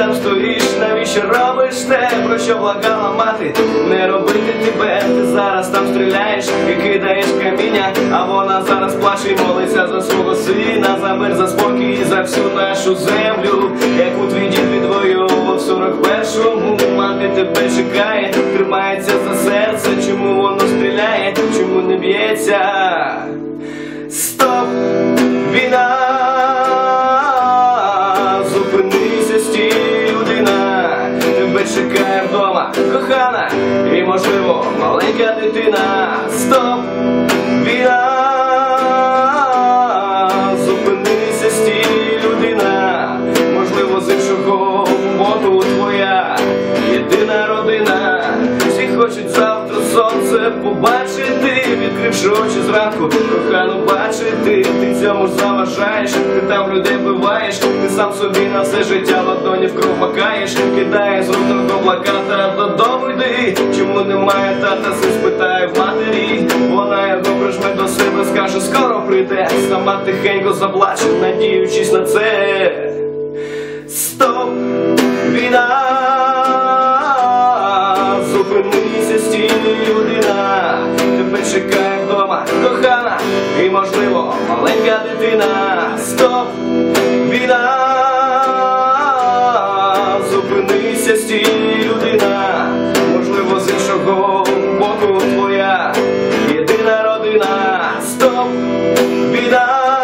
там стоїш, навіщо робиш те, про що благала мати? Не робити тебе, ти зараз там стріляєш і кидаєш каміння, а вона зараз плаче і молиться за свого сина, за мир, за спокій і за всю нашу землю, яку твій дід відвоював в 41-му. Мати тебе чекає, тримається за серце, чому воно стріляє, чому не б'ється? Стоп, війна, зупинися, стій, людина, тебе чекає вдома кохана і, можливо, маленька дитина. Стоп, війна, зупинися, стій, людина, можливо, з іншого боку твоя єдина родина. Всі хочуть завтра сонце побачити, відкривши очі зранку, кохану бачити. Ти цьому ж заважаєш, ти там людей биваєш, ти сам собі на все життя ладоні в кров макаєш, кидаєш з рук того плаката, додому йди. Чому немає тата, син спитає в матері, вона його прижме до себе, скаже скоро прийде, сама тихенько заплаче, надіючись на це. Стоп, війна, зупинися, стій, людина, тебе чекає вдома кохана і, можливо, маленька дитина. Стоп, війна, зупинися, стій, людина, можливо, з іншого боку твоя єдина родина. Стоп, війна,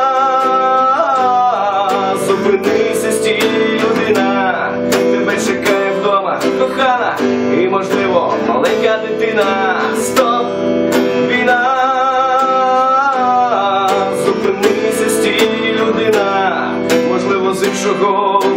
зупинися, стій, людина, тебе чекає вдома кохана і, можливо, маленька дитина. Стоп, війна, зупинися, стій, людина, можливо, з іншого